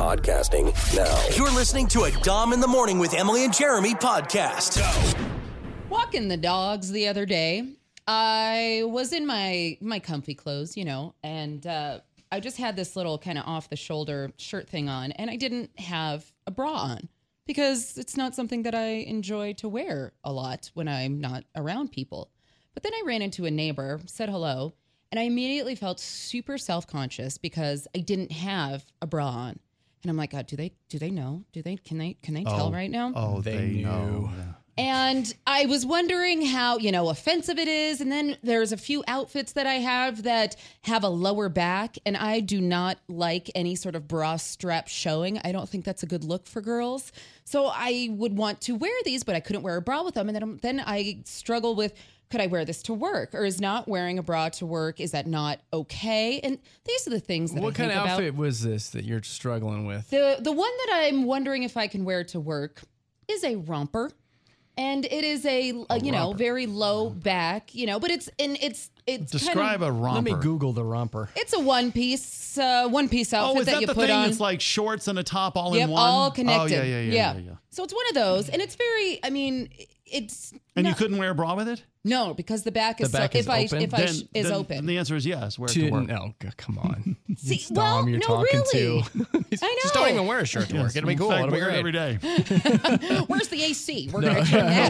podcasting now. You're listening to a Dom in the Morning with Emily and Jeremy podcast. Walking the dogs the other day, I was in my comfy clothes, and I just had this little kind of off-the-shoulder shirt thing on, and I didn't have a bra on because it's not something that I enjoy to wear a lot when I'm not around people. But then I ran into a neighbor, said hello, and I immediately felt super self-conscious because I didn't have a bra on. And I'm like, God, do they know? Can they tell right now? Oh, they know. And I was wondering how, offensive it is. And then there's a few outfits that I have that have a lower back, and I do not like any sort of bra strap showing. I don't think that's a good look for girls. So I would want to wear these, but I couldn't wear a bra with them. And then I struggle with, could I wear this to work? Or is not wearing a bra to work, is that not okay? And these are the things that I think about. What kind of outfit was this that you're struggling with? The one that I'm wondering if I can wear to work is a romper. And it is a very low back, but it's describe a romper. Let me Google the romper. It's a one piece outfit that you put on. It's like shorts and a top all in one. All connected. Oh, yeah. So it's one of those, and it's very. It's. And you couldn't wear a bra with it? No, because the back is open. Is open. Then the answer is yes. Wear it to work. No, come on. See, it's Dom you're talking really. to. I know. Just don't even wear a shirt to work. It'll be cool. It'll be great. Every day. Where's the AC? We're going to turn that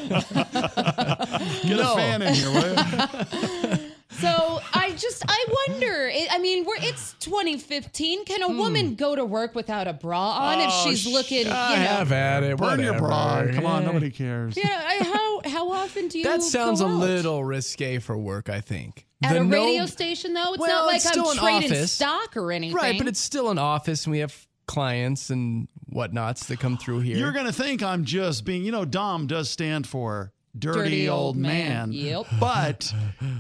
up. Get a fan in here, will you? So I wonder. It's 2015. Can a woman go to work without a bra on if she's looking? Have at it. Burn your bra. Whatever. Come on, nobody cares. Yeah. How often do you? That sounds go a out? little risque for work, I think. At a radio station, though, it's not like I'm trading office. stock or anything. Right, but it's still an office, and we have clients and whatnots that come through here. You're going to think I'm just being, Dom does stand for dirty old man. Yep. But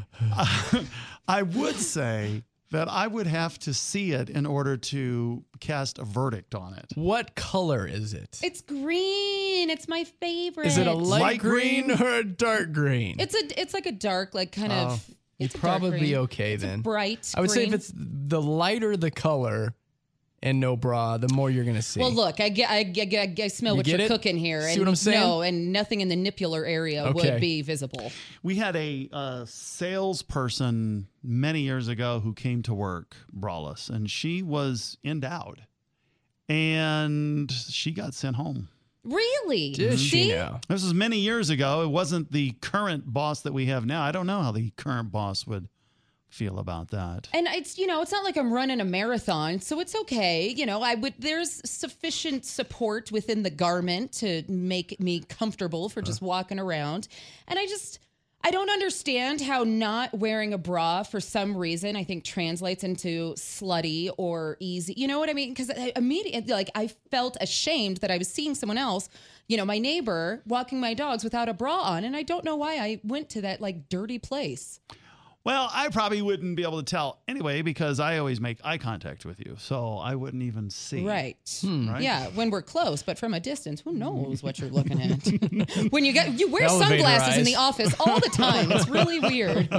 I would say that I would have to see it in order to cast a verdict on it. What color is it? It's green. It's my favorite. Is it a light green green or a dark green? It's like a dark, like kind of. You'd It's a dark probably green. be okay It's then. A bright. I would say green. if it's the lighter the color and no bra, the more you're going to see. Well, look, I smell what get you're it? cooking here. See and what I'm saying? No, and nothing in the nipular area Okay. would be visible. We had a salesperson many years ago who came to work braless, and she was endowed, and she got sent home. Really? Did she See? now? This was many years ago. It wasn't the current boss that we have now. I don't know how the current boss would feel about that. And it's not like I'm running a marathon, so it's okay. There's sufficient support within the garment to make me comfortable for just walking around. And I don't understand how not wearing a bra for some reason I think translates into slutty or easy. You know what I mean? Because immediately, I felt ashamed that I was seeing someone else, my neighbor, walking my dogs without a bra on, and I don't know why I went to that dirty place. Well, I probably wouldn't be able to tell anyway because I always make eye contact with you, so I wouldn't even see. Right. Right? Yeah, when we're close, but from a distance, who knows what you're looking at? When you wear Elevator sunglasses in eyes. the office all the time. It's really weird.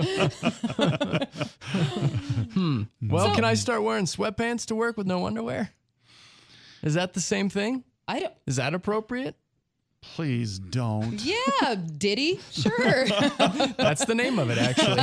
Well, can I start wearing sweatpants to work with no underwear? Is that the same thing? I don't. Is that appropriate? Please don't. Yeah, Diddy, sure. That's the name of it, actually.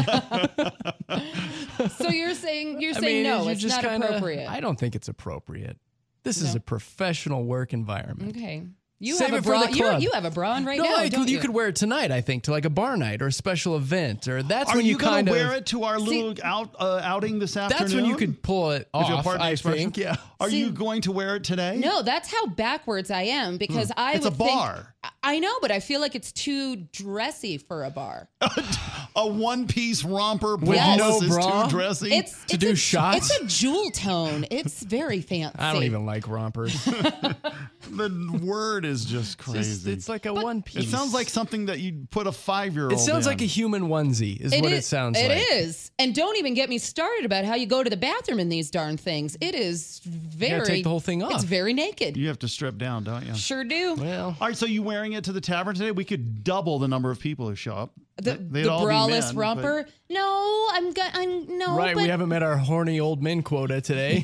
So you're saying no, you it's just not kinda- appropriate. I don't think it's appropriate. This is a professional work environment. Okay. You Save have a it for bra. the club. You have a bra on right No, now, don't you? you could wear it tonight, I think, to like a bar night or a special event, or that's Are when you going kind to of wear it to our little outing this afternoon? That's when you could pull it If you'll off. pardon the I expression. think. Yeah. Are you going to wear it today? No, that's how backwards I am because I It's would a think- bar. I know, but I feel like it's too dressy for a bar. A one-piece romper With braless no is bra? too dressy. It's To do shots? It's a jewel tone. It's very fancy. I don't even like rompers. The word is just crazy. It's like a one piece. It sounds like something that you'd put a 5-year-old It sounds in. like a human onesie, is what it sounds like. It is. And don't even get me started about how you go to the bathroom in these darn things. It is very... take the whole thing off. It's very naked. You have to strip down, don't you? Sure do. Well, All right, so you wearing it to the tavern today? We could double the number of people who show up. The They'd all be braless men, romper? No, I'm no. Right, but we haven't met our horny old men quota today.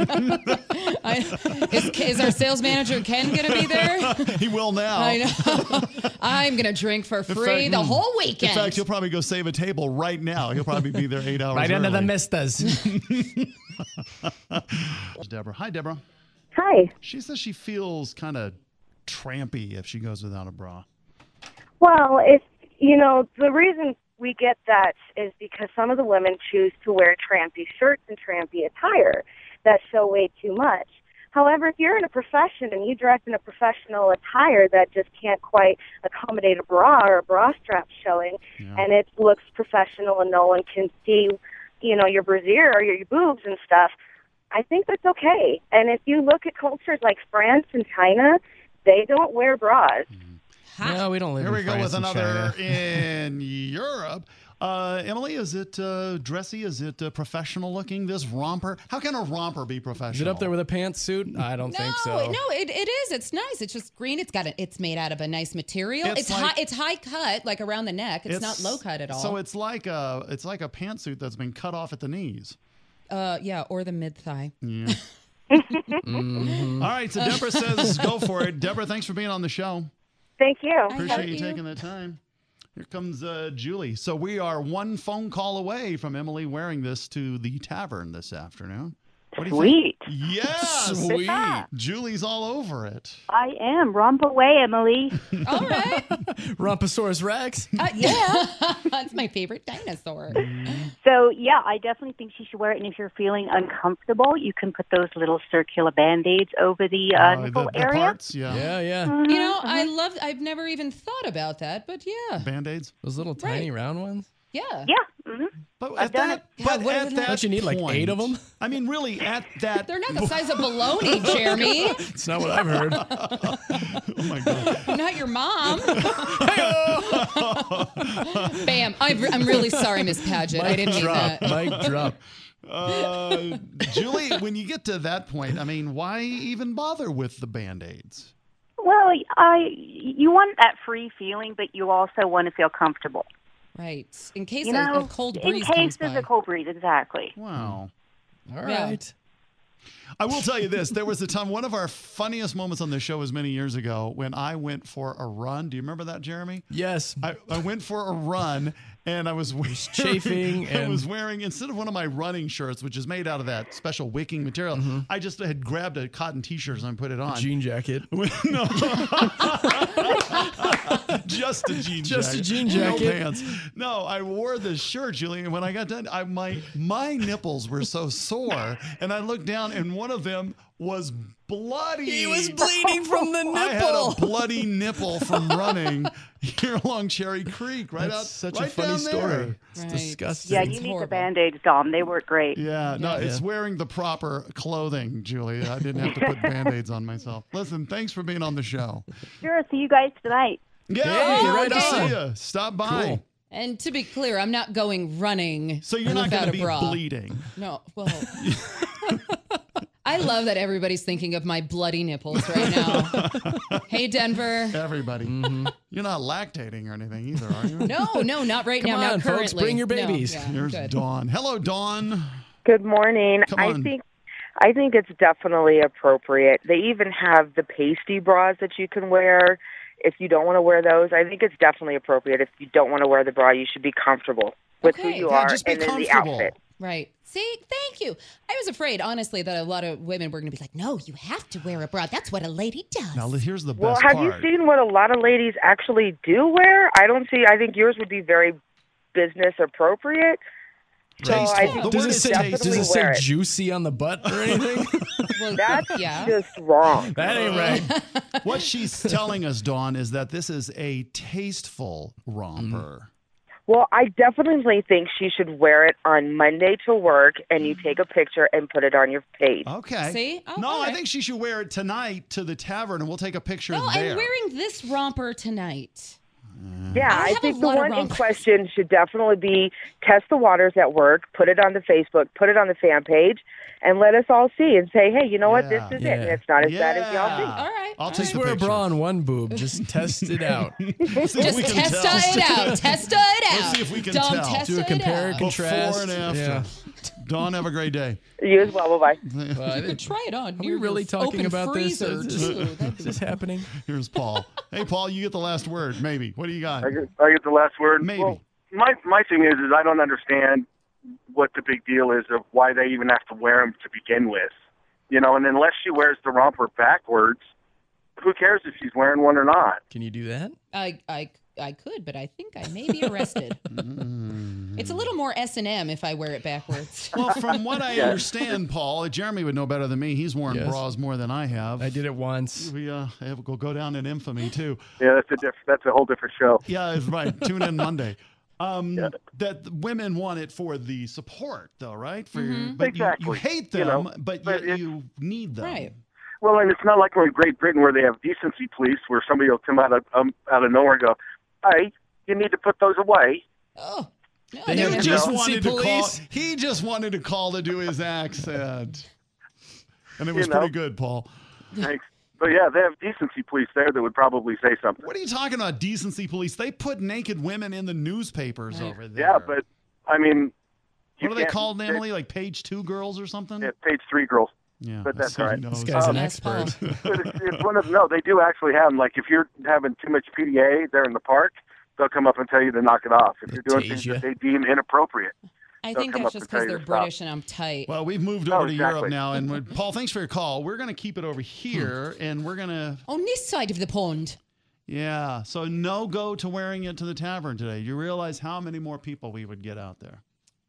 Is our sales manager Ken going to be there? He will now. I know. I'm going to drink for free fact, the whole weekend. In fact, he'll probably go save a table right now. He'll probably be there 8 hours Right early. under the mistas. Deborah. Hi, Deborah. Hi. She says she feels kind of trampy if she goes without a bra. Well, the reason we get that is because some of the women choose to wear trampy shirts and trampy attire that show way too much. However, if you're in a profession and you dress in a professional attire that just can't quite accommodate a bra or a bra strap showing, and it looks professional and no one can see, your brassiere or your boobs and stuff, I think that's okay. And if you look at cultures like France and China, they don't wear bras. No, we don't live Here in we go France with and another China. in Europe. Emily, is it dressy? Is it professional looking, this romper? How can a romper be professional? Is it up there with a pantsuit? I don't think so. No, it is. It's nice. It's just green. It's made out of a nice material. It's It's high cut, like around the neck. It's not low cut at all. So it's like a pantsuit that's been cut off at the knees. Yeah, or the mid thigh. Yeah. All right, so Deborah says go for it. Deborah, thanks for being on the show. Thank you. Appreciate you taking the time. Here comes Julie. So we are one phone call away from Emily wearing this to the tavern this afternoon. What do you Sweet. think? Yes. Sweet. Julie's all over it. I am. Romp away, Emily. All right. Romposaurus Rex. Yeah. That's my favorite dinosaur. So, yeah, I definitely think she should wear it. And if you're feeling uncomfortable, you can put those little circular Band-Aids over the nipple the area. parts, yeah. Yeah. I've never even thought about that, but yeah. Band-Aids. Those little tiny round ones. Yeah. Yeah. Mm-hmm. But I've done at that Don't you need like 8 of them? I mean, really, at that. They're not the size of bologna, Jeremy. It's not what I've heard. Oh my God. Not your mom. Bam. I'm really sorry, Miss Paget. I didn't mean that. Mic drop. Julie, when you get to that point, I mean, why even bother with the Band-Aids? Well, you want that free feeling, but you also want to feel comfortable. Right. In case a cold in breeze case comes there's by. a cold breeze, exactly. Wow. All right. I will tell you this. There was a time, one of our funniest moments on the show was many years ago when I went for a run. Do you remember that, Jeremy? Yes. I went for a run and I was chafing I and- was wearing, instead of one of my running shirts, which is made out of that special wicking material, I just had grabbed a cotton t-shirt and put it on. Jean jacket. No. Just a jean jacket. Just a jean jacket. No pants. No, I wore this shirt, Julie, and when I got done, my nipples were so sore, and I looked down, and one of them was bloody. He was bleeding from the nipple. I had a bloody nipple from running here along Cherry Creek, That's such a right funny down story. there. It's Right. disgusting. Yeah, It's you need horrible. the Band-Aids, Dom. They work great. Yeah, no, Yeah. it's wearing the proper clothing, Julie. I didn't have to put Band-Aids on myself. Listen, thanks for being on the show. Sure, see you guys tonight. Yeah, Hey, right right to on. see you. Stop by. Cool. And to be clear, I'm not going running. So you're not without going to a be bra. bleeding. No. Well. I love that everybody's thinking of my bloody nipples right now. Hey, Denver. Everybody. You're not lactating or anything either, are you? No, not right Come now. on, Not currently. folks, bring your No, babies. yeah, Here's good. Dawn. Hello, Dawn. Good morning. Come on. I think it's definitely appropriate. They even have the pasty bras that you can wear if you don't want to wear those. I think it's definitely appropriate. If you don't want to wear the bra, you should be comfortable with who Okay. you Yeah, are just be and then the comfortable. outfit. Right. See, thank you. I was afraid, honestly, that a lot of women were going to be like, no, you have to wear a bra. That's what a lady does. Now, here's the Well, best have part. you seen what a lot of ladies actually do wear? I think yours would be very business appropriate. So I think The Does word it is say, tasteful. does it say wear it. juicy on the butt or anything? Well, That's yeah. just wrong. That ain't right. What she's telling us, Dawn, is that this is a tasteful romper. Well, I definitely think she should wear it on Monday to work, and you take a picture and put it on your page. Okay. See? Oh, no, all I right. think she should wear it tonight to the tavern, and we'll take a picture No, there. I'm wearing this romper tonight. Yeah, I I have think a the lot of one in rompers. question should definitely be test the waters at work, put it on the Facebook, put it on the fan page, and let us all see and say, hey, you know what, this Yeah. is it. And it's not as bad as y'all think. All right. I'll take Just the wear a picture. bra on one boob. Just test it out. Just testa it out. Testa it out. Let's see if we can Dom, tell. testa Do a it compare out. contrast. Before and after. Yeah. Dawn, have a great day. You as well. Bye-bye. Well, I You could didn't- try it on. Are we near really your talking open about this? freezer, Is too. is this happening? Here's Paul. Hey, Paul, you get the last word. Maybe. What do you got? I get the last word. Maybe. Well, my thing is I don't understand what the big deal is of why they even have to wear them to begin with. You know, and unless she wears the romper backwards, who cares if she's wearing one or not? Can you do that? I could, but I think I may be arrested. It's a little more S&M if I wear it backwards. Well, from what I understand, Paul, Jeremy would know better than me. He's worn Yes. bras more than I have. I did it once. We will go down in infamy, too. Yeah, that's a whole different show. Yeah, that's right. Tune in Monday. That women want it for the support, though, right? For but Exactly. you hate them, You know, but but yet you need them. Right. Well, and it's not like we're in Great Britain where they have decency police, where somebody will come out of nowhere and go, "Hey, you need to put those away." Oh. No, They there have was Just decency wanted to call. police. He just wanted to call to do his accent, and it was You know. pretty good, Paul. Thanks. But yeah, they have decency police there that would probably say something. What are you talking about, decency police? They put naked women in the newspapers over there. Yeah, but I mean, what are they called, Emily? Like page 2 girls or something? Yeah, page 3 girls. Yeah, but that's so all he right. This knows. guy's an Yes, Paul. expert. But it's one of no, they do actually have them. Like if you're having too much PDA there in the park, they'll come up and tell you to knock it off. If you're doing things that they deem inappropriate. I They'll think come that's up just and tell because you they're to stop. British and I'm tight. Well, we've moved Oh, over to Europe exactly. now, and Paul, thanks for your call. We're going to keep it over here, and we're going to, On this side of the pond. yeah. So no go to wearing it to the tavern today. You realize how many more people we would get out there?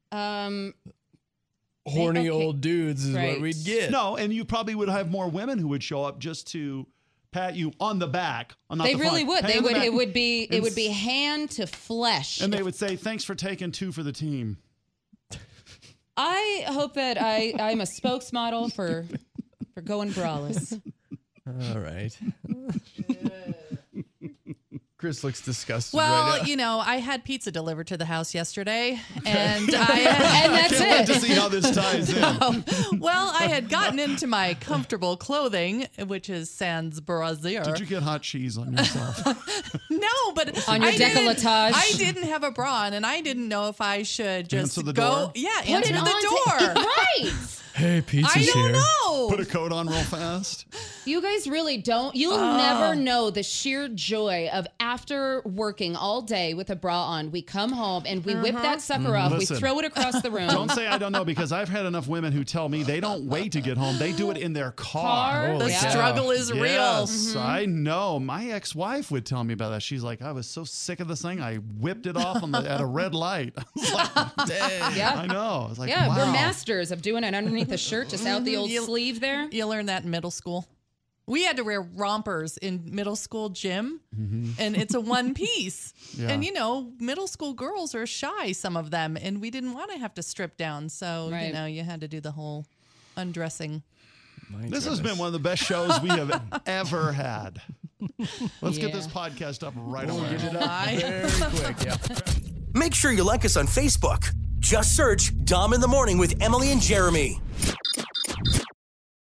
Horny Okay. old dudes is Right. what we'd get. No, and you probably would have more women who would show up just to pat you on the back. Not They the really front. would. Pat They on the would. back. It would be. It And would be hand to flesh. And they would say, "Thanks for taking 2 for the team." I hope that I'm a spokesmodel for going braless. All right. Chris looks disgusted Well, right now. you know, I had pizza delivered to the house yesterday, and And that's Can't wait to it. see how this ties in. well, I had gotten into my comfortable clothing, which is sans brassiere. Did you get hot cheese on yourself? No, but On your décolletage. I didn't have a bra on, and I didn't know if I should just Answer the go. door? Yeah, Put answer it the on door. right. Hey, pizza's I don't here. know. Put a coat on real fast. You guys really don't. You'll never know the sheer joy of after working all day with a bra on, we come home and we whip that sucker off. Listen, we throw it across the room. Don't say I don't know, because I've had enough women who tell me they don't wait to get home. They do it in their car. Car? The Yeah. struggle is real. Yes, I know. My ex-wife would tell me about that. She's like, I was so sick of this thing, I whipped it off at a red light. I was like, dang. Yeah. I know. I was like, Yeah, wow. we're masters of doing it underneath the shirt, just out the old sleeve there. You learn that in middle school. We had to wear rompers in middle school gym, and it's a one piece. Yeah. And, you know, middle school girls are shy, some of them, and we didn't want to have to strip down. So, Right. you know, you had to do the whole undressing. This has been one of the best shows we have ever had. Let's get Yeah. this podcast up right away. Get it up very quick. Yeah. Make sure you like us on Facebook. Just search Dom in the Morning with Emily and Jeremy.